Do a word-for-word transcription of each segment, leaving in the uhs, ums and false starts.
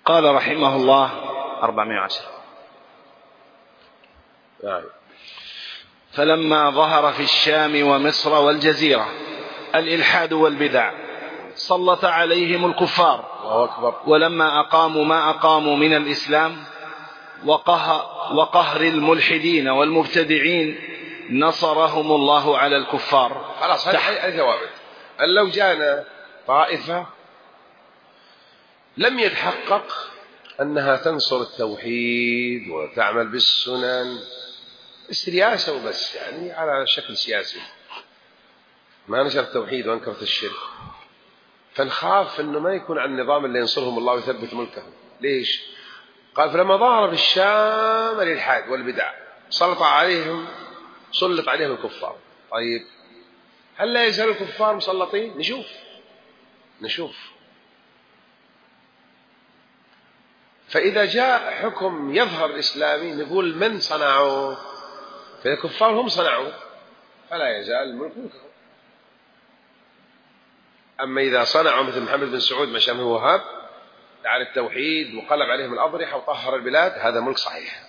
قال رحمه الله أربعمائة وعشرة. فلما ظهر في الشام ومصر والجزيرة الإلحاد والبدع سلط عليهم الكفار، ولما أقاموا ما أقاموا من الإسلام وقهر الملحدين والمبتدعين نصرهم الله على الكفار. خلاص هذه الثوابت. لو جاءنا طائفة لم يتحقق أنها تنصر التوحيد وتعمل بالسنن، السياسة وبس، يعني على شكل سياسي، ما نشر التوحيد وانكرت الشرك، فنخاف أنه ما يكون عن النظام اللي ينصرهم الله ويثبت ملكهم. ليش؟ قال فلما ظهر في الشام الإلحاد والبدع سلط عليهم سلط عليهم الكفار. طيب هل لا يزال الكفار مسلطين؟ نشوف نشوف فإذا جاء حكم يظهر الإسلامي نقول من صنعوه؟ فالكفار هم صنعوه، فلا يزال الملك ملكهم. أما إذا صنعوا مثل محمد بن سعود ما شامه وهاب دعا التوحيد وقلب عليهم الأضرحة وطهر البلاد، هذا ملك صحيح.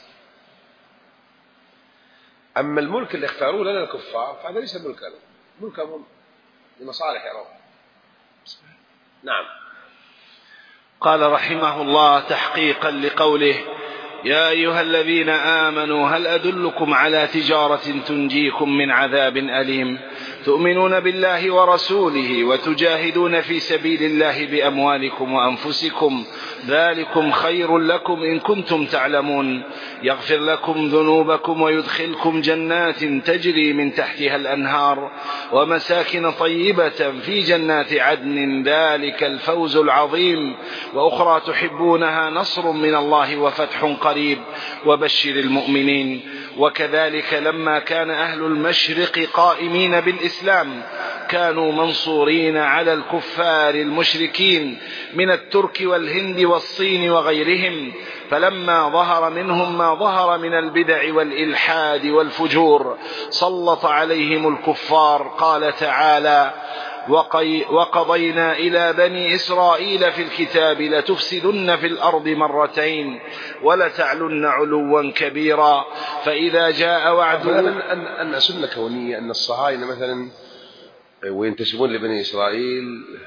أما الملك اللي اختاروه لنا الكفار فهذا ليس ملكا، ملكهم لمصالح يروها. نعم. قال رحمه الله تحقيقا لقوله يا أيها الذين آمنوا هل أدلكم على تجارة تنجيكم من عذاب أليم تؤمنون بالله ورسوله وتجاهدون في سبيل الله بأموالكم وأنفسكم ذلكم خير لكم إن كنتم تعلمون يغفر لكم ذنوبكم ويدخلكم جنات تجري من تحتها الأنهار ومساكن طيبة في جنات عدن ذلك الفوز العظيم وأخرى تحبونها نصر من الله وفتح قريب وبشر المؤمنين. وكذلك لما كان أهل المشرق قائمين بالإسلام كانوا منصورين على الكفار المشركين من الترك والهند والصين وغيرهم، فلما ظهر منهم ما ظهر من البدع والإلحاد والفجور سلط عليهم الكفار. قال تعالى وقضينا إلى بني إسرائيل في الكتاب لتفسدن في الأرض مرتين ولتعلن علوا كبيرا فإذا جاء وعد أن, أن سنة كونية أن الصهاينة مثلا وينتسبون لبني إسرائيل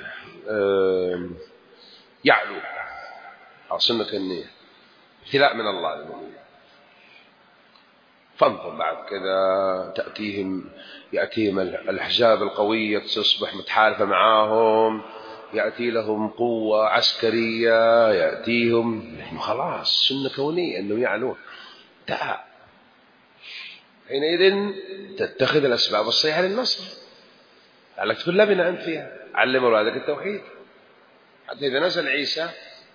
يعلو سنة كونية ابتلاء من الله. فانظر بعد كذا تأتيهم يأتيهم الأحزاب القوية تصبح متحالفة معاهم، يأتي لهم قوة عسكرية، يأتيهم خلاص سنة كونية أنه يعلون دعاء. حينئذ تتخذ الأسباب الصحيحة للنصر، لعلك تكون لبنة أنت فيها. علم أولادك التوحيد حتى إذا نزل عيسى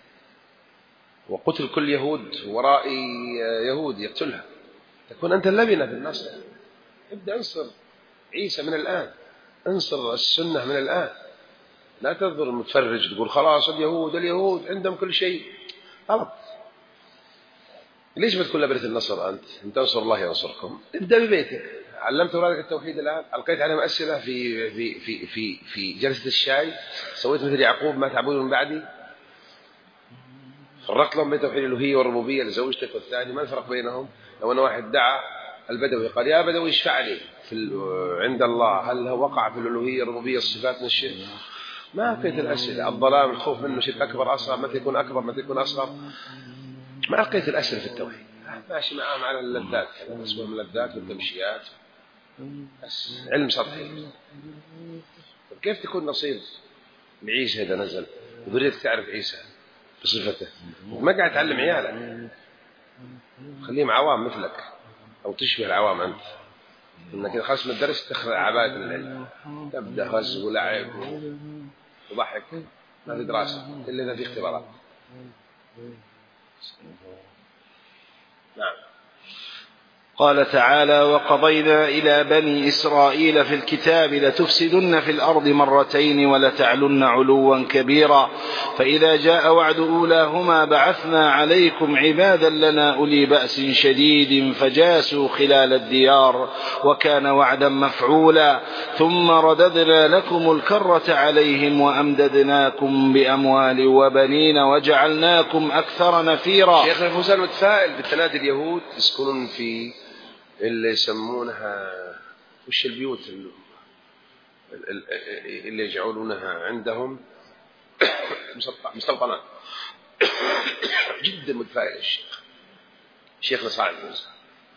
وقتل كل يهود وراء يهود يقتلها تكون أنت اللبنة في النصر. ابدأ انصر عيسى من الآن، انصر السنة من الآن، لا تنظر المتفرج تقول خلاص اليهود اليهود عندهم كل شيء. غلط. ليش بتكون لبنة النصر أنت؟ أن تنصر الله ينصركم. ابدأ ببيتك. علمت أولادك التوحيد الآن، ألقيت عليهم أسئلة في في في في في جلسة الشاي، سويت مثل يعقوب ما تعبدون من بعدي، فرقت لهم بين توحيد الألوهية والربوبية لزوجتك والثاني. ما الفرق بينهم؟ لو أن واحد دعا البدوي قال يا بدوي اشفع لي في عند الله، هل هو وقع في الألوهية الربوبية الصفات من الشرك؟ ما ألقيت الأسئلة. الظلام الخوف منه شرك أكبر أصغر، متى يكون أكبر متى يكون أصغر؟ ما ألقيت الأسئلة في التوحيد. ماشي معاه على اللذات، اسمه اللذات والتمشيات، بس علم سطحي. كيف تكون نصير بعيسى إذا نزل وبريدك تعرف عيسى بصفته؟ ما قاعد تعلم عيالك، خليهم عوام مثلك أو تشبه العوام أنت. إنك إذا خلص من الدرس تخلع عباءة العلم، تبدأ غز ولعب وضحك، ما في دراسة إلا إذا في اختبارات. نعم. قال تعالى: وقضينا إلى بني إسرائيل في الكتاب لتفسدن في الأرض مرتين ولتعلن علوا كبيرا فإذا جاء وعد أولاهما بعثنا عليكم عبادا لنا أولي بأس شديد فجاسوا خلال الديار وكان وعدا مفعولا ثم رددنا لكم الكرة عليهم وأمددناكم بأموال وبنين وجعلناكم أكثر نفيرا. شيخ الفوزان متفائل بالتنادي اليهود يسكنون في اللي يسمونها وش البيوت اللي يجعلونها عندهم مستوطنات. جدا متفائل الشيخ الشيخ نصار الفوزان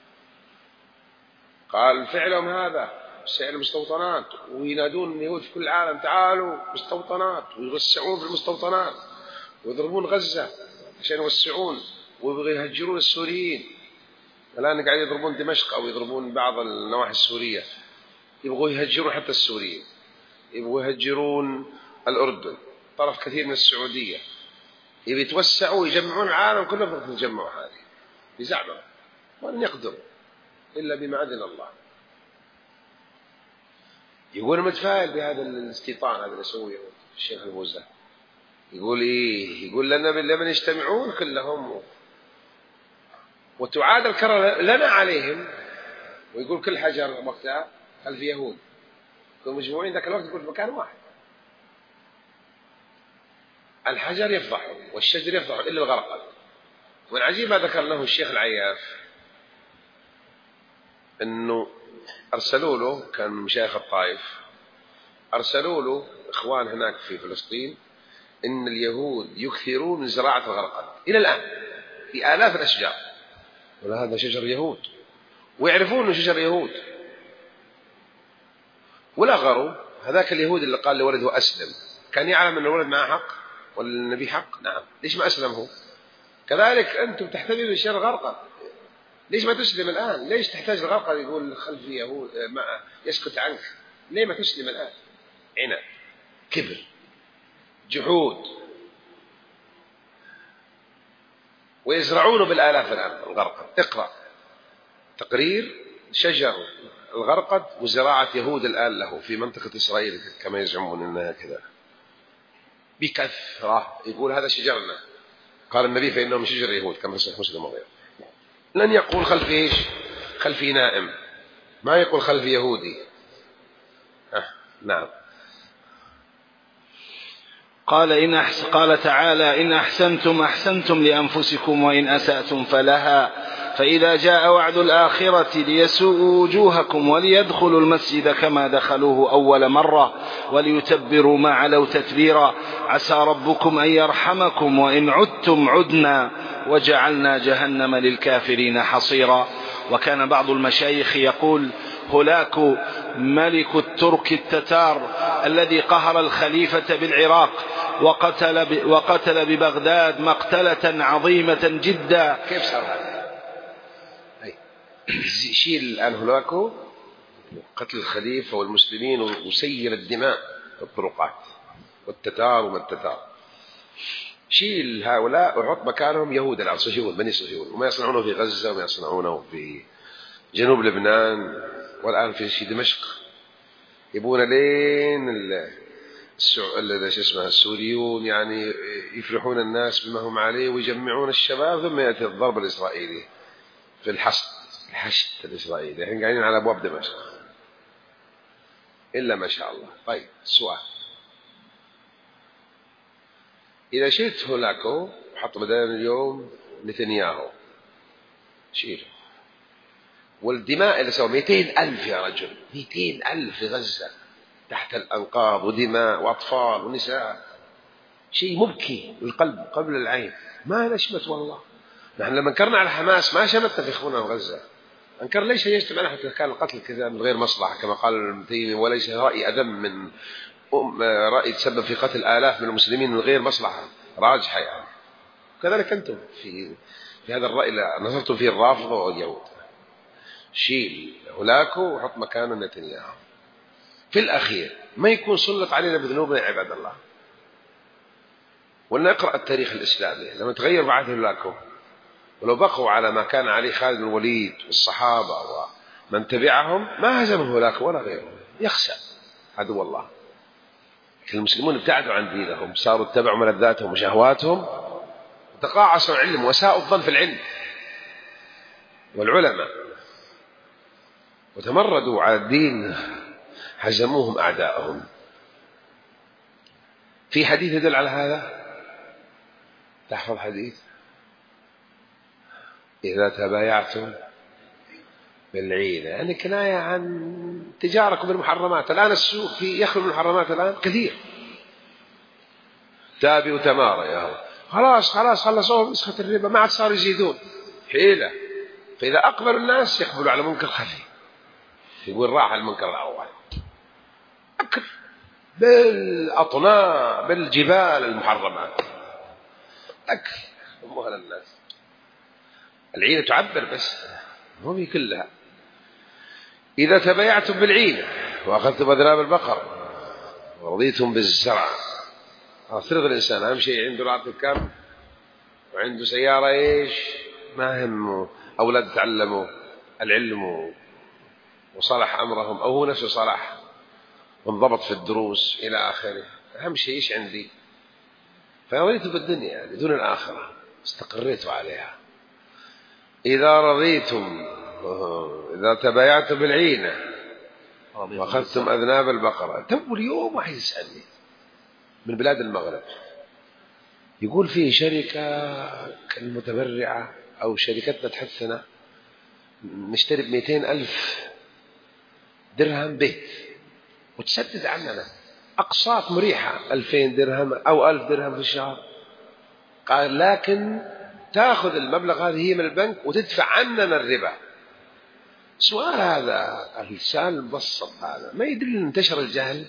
قال فعلهم هذا سعر المستوطنات وينادون اليهود في كل العالم تعالوا مستوطنات ويوسعون في المستوطنات ويضربون غزة عشان يوسعون ويبغوا يهجرون السوريين. الآن قاعد يضربون دمشق أو يضربون بعض النواحي السورية يبغوا يهجرون حتى السوريين يبغوا يهجرون الأردن طرف كثير من السعودية يبي يتوسعوا ويجمعون العالم كله في التجمع هذه بزعمهم ولن يقدروا إلا بما أذن الله. يقول متفائل بهذا الاستيطان هذا اللي يسويه الشيخ الفوزان. يقول إيه يقول لنا لمن يجتمعون كلهم وتعاد الكرة لنا عليهم ويقول كل حجر وقتها ألف يهود يكونوا مجموعين ذاك الوقت يقول مكان واحد. الحجر يفضحه والشجر يفضحه إلا الغرقد. والعجيب ما ذكر له الشيخ العياف أنه أرسلوا له كان مشايخ الطائف أرسلوا له إخوان هناك في فلسطين إن اليهود يكثرون من زراعة الغرقد إلى الآن في آلاف الأشجار ولا هذا شجر يهود ويعرفون أنه شجر يهود ولا غروا. هذاك اليهود اللي قال لولده أسلم كان يعلم أن الولد معه حق ولا النبي حق؟ نعم. ليش ما أسلم هو؟ كذلك أنتم تحتملون شر الغرقد ليش ما تسلم الآن؟ ليش تحتاج الغرقد يقول خلفي يهود ما يسكت عنك؟ ليه ما تسلم الآن؟ عناد كبر جحود ويزرعونه بالآلاف الآن الغرقد. اقرأ تقرير شجر الغرقد وزراعة يهود الآن له في منطقة إسرائيل كما يزعمون أنها كذا بكثرة. يقول هذا شجرنا قال النبي فإنه من شجر يهود كما في مسلم وغيره. لن يقول خلفي إيش خلفي نائم ما يقول خلفي يهودي. أه. نعم. قال إن أحس قال تعالى إن أحسنتم أحسنتم لأنفسكم وإن أسأتم فلها فإذا جاء وعد الآخرة ليسوءوا وجوهكم وليدخلوا المسجد كما دخلوه أول مرة وليتبروا ما علوا تتبيرا عسى ربكم أن يرحمكم وإن عدتم عدنا وجعلنا جهنم للكافرين حصيرا. وكان بعض المشايخ يقول هولاك ملك الترك التتار الذي قهر الخليفة بالعراق وقتل, وقتل ببغداد مقتلة عظيمة جدا. كيف صار هذا؟ شيل الآن هولاكو قتل الخليفة والمسلمين وسيل الدماء في الطرقات والتتار وما التتار شيل هؤلاء وحط مكانهم يهود الآن صهيون بني صهيون وما يصنعونه في غزة وما يصنعونه في جنوب لبنان والآن في دمشق. يبون لين اسمها السوريون يعني يفرحون الناس بما هم عليه ويجمعون الشباب ثم يأتي الضرب الإسرائيلي في الحشد الحشد الإسرائيلي. احنا قاعدين على أبواب دمشق إلا ما شاء الله. طيب سؤال إذا شلت هولاكو وحط بدل اليوم نتنياهو شيله والدماء اللي سووا مئتين ألف يا رجل مئتين ألف في غزة تحت الأنقاض ودماء وأطفال ونساء شيء مبكي القلب قبل العين ما نشمت والله. نحن لما انكرنا على حماس ما شمتنا في إخواننا في غزة انكر ليش يجتمعنا حتى كان القتل كذا من غير مصلحة كما قال ابن تيمية وليس رأي أذم من رأي تسبب في قتل آلاف من المسلمين من غير مصلحة راجحة يعني. كذلك أنتم في في هذا الرأي نظرتم فيه الرافضة واليهود. شيل هولاكو وحط مكانه نتنياهو. في الأخير ما يكون سلط علينا بذنوبنا يا عباد الله. ولنقرأ التاريخ الإسلامي لما تغير بعد هولاكو ولو بقوا على ما كان عليه خالد بن الوليد والصحابة ومن تبعهم ما هزمه ذاك ولا غيره، يخشى عدو الله. المسلمون ابتعدوا عن دينهم، صاروا اتبعوا ملذاتهم وشهواتهم، وتقاعسوا العلم وساءوا الظن في العلم والعلماء، وتمردوا على الدين، هزموهم أعداءهم. في حديث يدل على هذا، تحفظ حديث: إذا تبايعتم بالعينة، يعني كناية عن تجاركم بالمحرمات. الآن السوق في يخلو من المحرمات الآن كثير، تابي وتمارة يا هو. خلاص خلاص خلصوه نسخة الربا، ما عاد صار يزيدون، حيلة. فإذا أقبل الناس يقبلوا على منكر خفي، يقول راح المنكر الأول، أكل بالأطناء بالجبال المحرمات، أكل أمها للناس. العينة تعبر بس، مو هي كلها. إذا تبايعتم بالعينة وأخذتم أذناب البقر ورضيتم بالزرع، أفرض الإنسان أهم شيء عنده راتب كم وعنده سيارة إيش، ما همه أولاد تعلموا العلم وصلح أمرهم، أو هو نفسه صلح وانضبط في الدروس إلى آخره، أهم شيء إيش عندي، فرضيتوا بالدنيا يعني دون الآخرة، استقريتوا عليها. إذا رضيتم إذا تبايعتم بالعينة وأخذتم أذناب البقرة. تو اليوم واحد يسألني من بلاد المغرب، يقول فيه شركة المتبرعة أو شركتنا تحثنا نشتري بمئتين ألف درهم بيت وتسدد عننا أقساط مريحة، ألفين درهم أو ألف درهم في الشهر. قال لكن تأخذ المبلغ هذه هي من البنك وتدفع عننا الربا. سؤال هذا السؤال المبسط هذا ما يدل أن انتشر الجهل؟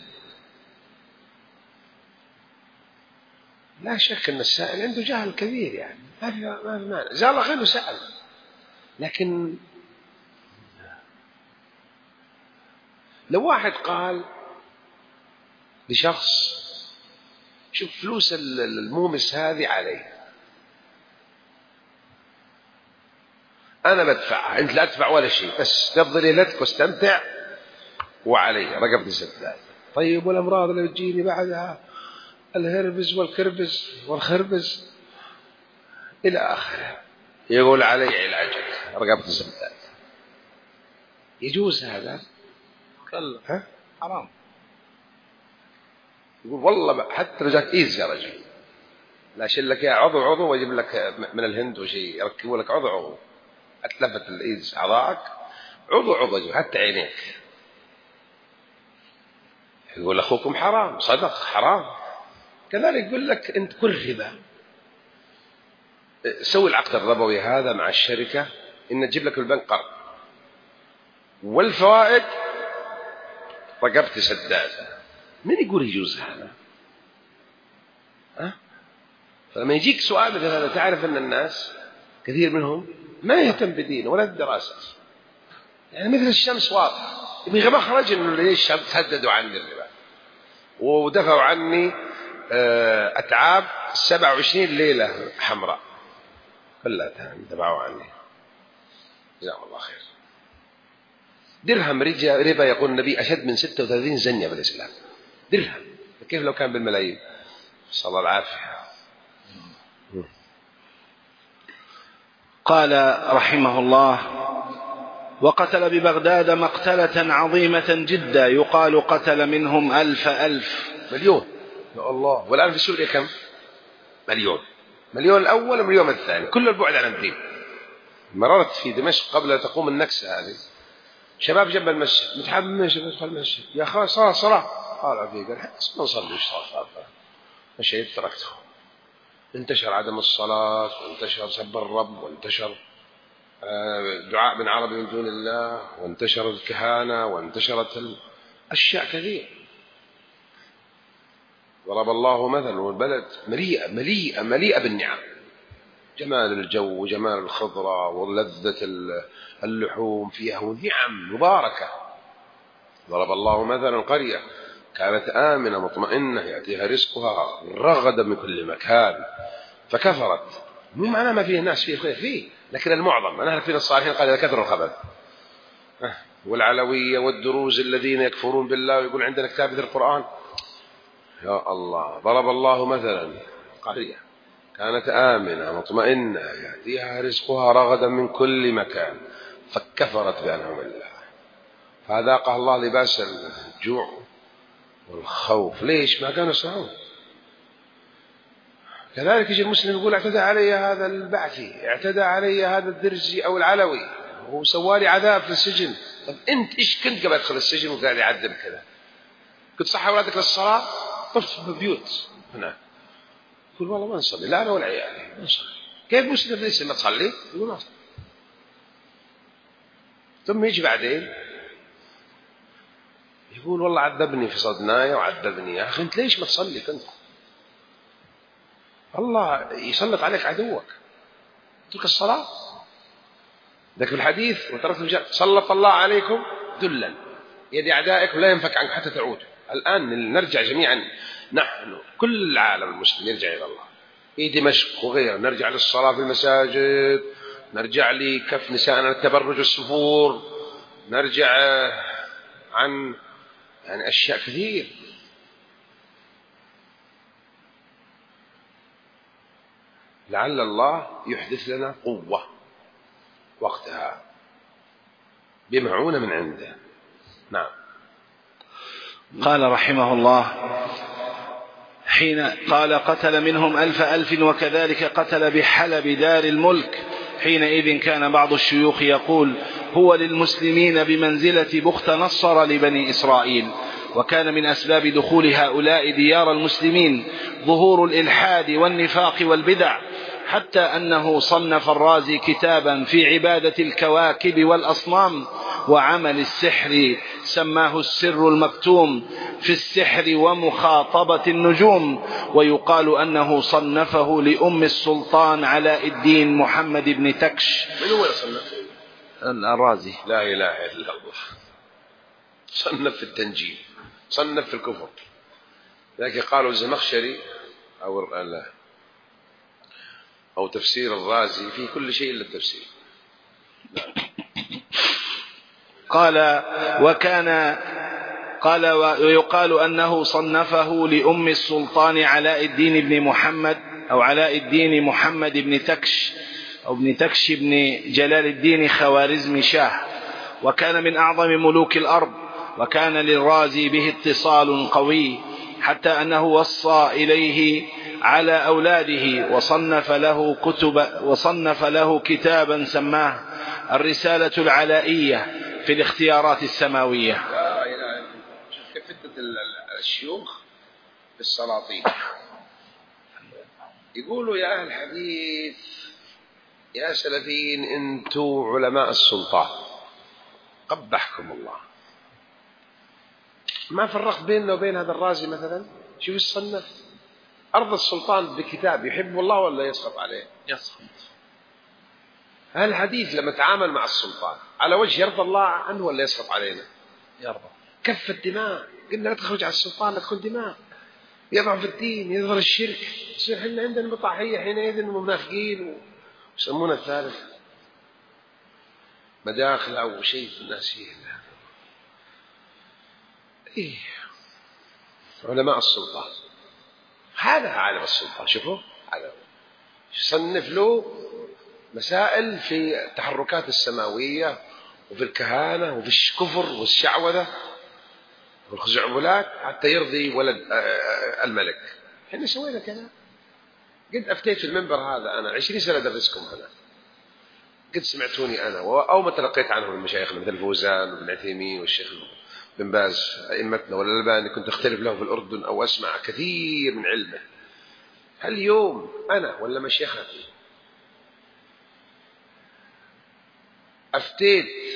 لا شك أن السائل عنده جهل كبير، يعني ما في ما في مانع، جزاه الله خير سأل. لكن لو واحد قال لشخص شوف فلوس المومس هذه عليه، أنا بدفعها، أنت لا تدفع ولا شيء، بس قضي ليلتك واستمتع وعلي رقبتي سداد. طيب والأمراض اللي بتجيني بعدها، الهربز والكربز والخربز إلى آخره، يقول علي علاجك رقبتي سداد. يجوز هذا؟ كلا ها؟ حرام. يقول والله حتى لو جاك إيز يا رجل، لا أشيل لك يا عضو عضو وأجيب لك من الهند وشيء يركبوا لك عضو عضو، أتلفت الإيز أعضاءك عضو عضو حتى عينيك. يقول أخوكم حرام، صدق حرام. كذلك يقول لك أنت كل ربا، سوي العقد الربوي هذا مع الشركة إن تجيب لك البنك قرض والفوائد رقبتي سداد. من يقول يجوز هذا؟ أه؟ فلما يجيك سؤال مثل هذا تعرف أن الناس كثير منهم ما يهتم بدينه ولا الدراسة، يعني مثل الشمس واضحة، يبغى مخرج إنه ليش سددوا عني الربا ودفعوا عني أتعاب سبعة وعشرين ليلة حمراء كلها دفعوا عني، جزاهم الله خير. درهم ربا يقول النبي أشد من ستة وثلاثين زنية في الإسلام، درهم، كيف لو كان بالملايين؟ صلى الله العافية. قال رحمه الله: وقتل ببغداد مقتلة عظيمة جدا يقال قتل منهم ألف ألف مليون يا الله. والآن في سوريا كم؟ مليون. مليون الأول ومليون الثاني، كل البعد عن الدين. مررت في دمشق قبل تقوم النكسة هذه، شباب جنب المسجد متحمس يدخل المسجد، يا أخي صلاة صلاة، قال فيه قال حسنا نصلي صلاة، مشيت تركته. انتشر عدم الصلاة، وانتشر سب الرب، وانتشر دعاء من عربي من دون الله، وانتشر الكهانة، وانتشرت أشياء كثيرة. ضرب الله مثلا، والبلد مليئة مليئة مليئة بالنعم، جمال الجو وجمال الخضرة ولذة اللحوم فيها ونعم مباركة. ضرب الله مثلا قرية كانت آمنة مطمئنة يأتيها رزقها رغدا من كل مكان فكفرت مو معناه ما فيه ناس فيه خير، فيه، لكن المعظم. أنا فينا الصالحين قال إذا كثر الخبث، والعلوية والدروز الذين يكفرون بالله ويقول عندنا كتاب مثل القرآن. يا الله، ضرب الله مثلا قرية كانت آمنة مطمئنة يأتيها رزقها رغدا من كل مكان فكفرت بأنعم الله فأذاقها الله لباس الجوع والخوف. ليش؟ ما كانوا يصنعون. كذلك يجي المسلم يقول اعتدى علي هذا البعثي، اعتدى علي هذا الدرزي أو العلوي وسوالي عذاب في السجن. طب أنت إيش كنت قبل تدخل السجن وقاعد يعذب كذا؟ كنت صح أولادك للصلاة؟ طف ببيوت هنا يقول والله ما نصلي، لا أنا ولا عيالي ما نصلي. كيف مسلم ليس ما تصلي؟ يقول ما أصلي. ثم يجي بعدين يقول والله عذبني في صدنايا وعذبني. يا أخي أنت ليش ما تصلي كنت؟ الله يسلط عليك عدوك تلك الصلاة. ذاك في الحديث وتركتم سلط الله عليكم ذلا يد أعدائكم لا ينفك عنك حتى تعودوا. الآن نرجع جميعا، نحن كل العالم المسلم يرجع إلى الله، في دمشق وغيره نرجع للصلاة في المساجد، نرجع لكف نسائنا التبرج والسفور، نرجع عن يعني أشياء كثير. لعل الله يحدث لنا قوة وقتها بمعونة من عنده. نعم. قال رحمه الله حين قال قتل منهم ألف ألف وكذلك قتل بحلب دار الملك. حينئذ كان بعض الشيوخ يقول هو للمسلمين بمنزلة بخت نصر لبني إسرائيل. وكان من أسباب دخول هؤلاء ديار المسلمين ظهور الإلحاد والنفاق والبدع، حتى أنه صنف الرازي كتابا في عبادة الكواكب والأصنام وعمل السحر سماه السر المكتوم في السحر ومخاطبة النجوم. ويقال أنه صنفه لأم السلطان علاء الدين محمد بن تكش. من هو يصنف؟ الرازي. لا إله إلا الله. صنف في التنجيم، صنف في الكفر. لكن قالوا الزمخشري أو لا أو تفسير الرازي في كل شيء إلا التفسير. نعم. قال وكان قال ويقال أنه صنفه لأم السلطان علاء الدين بن محمد أو علاء الدين محمد بن تكش أو بن تكش بن جلال الدين خوارزم شاه، وكان من أعظم ملوك الأرض، وكان للرازي به اتصال قوي حتى أنه وصى إليه على أولاده وصنف له كتب وصنف له كتابا سماه الرسالة العلائية في الاختيارات السماوية. لا إله إلا الله. شوف كيف فتنة الشيوخ في السلاطين. يقولوا يا أهل الحديث يا سلفيين أنتوا علماء السلطان قبحكم الله. ما فرقت بيننا وبين هذا الرازي مثلا. شوف الصنف أرض السلطان بكتاب يحب الله ولا يسخط عليه؟ يسخط. هل الحديث لما تعامل مع السلطان على وجه يرضى الله عنه ولا يسخط علينا؟ يرضى. كف الدماء، قلنا لا تخرج على السلطان لا تكون دماء، يضعف الدين يظهر الشرك، يصير احنا عندنا بطاحية حينئذ ومنافقين ويسمونه الثالث مداخل أو شيء في الناس فيه. إيه علماء السلطان، هذا عالم السلطان. شوفوا هذا يصنف له مسائل في التحركات السماوية وفي الكهانة وفي الكفر والشعوذة والخزعبلات حتى يرضي ولد الملك. احنا سوينا كذا. قد أفتيت في المنبر هذا أنا عشرين سنة درسكم هنا، قد سمعتوني أنا أو ما تلقيت عنهم المشايخ مثل فوزان وابن عثيمين والشيخ بن باز أئمتنا والألباني كنت أختلف له في الأردن أو أسمع كثير من علمه. هل يوم أنا ولا مشيختي أفتيت